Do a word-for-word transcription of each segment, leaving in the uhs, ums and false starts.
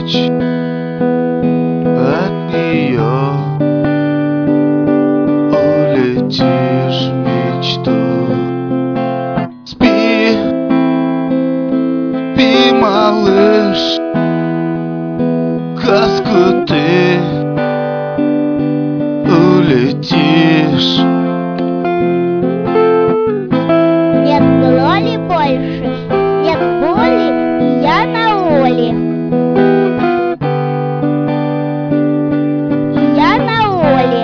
прочь от нее, улетишь в мечту. Спи, спи, малыш, сказку ты улетишь. Нет боли больше, нет боли, и я на воле. И я на воле.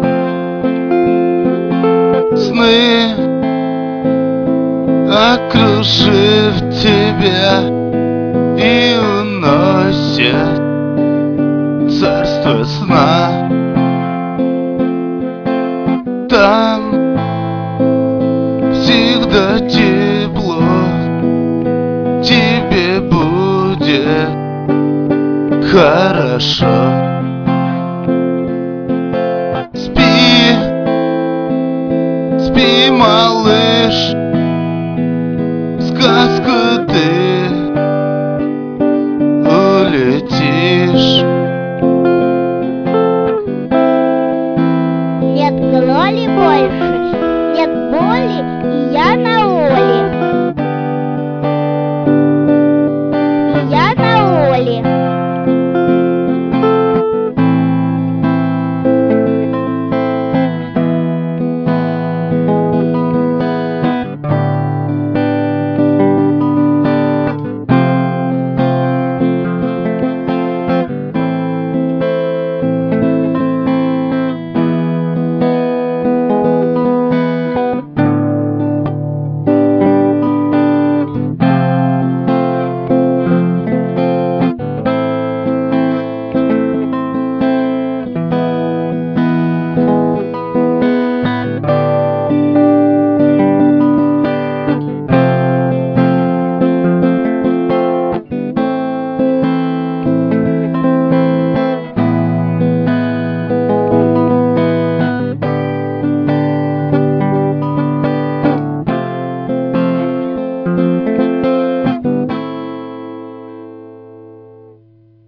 Сны, окружив тебя, и уносят царство сна. Там всегда тепло, тебе будет хорошо.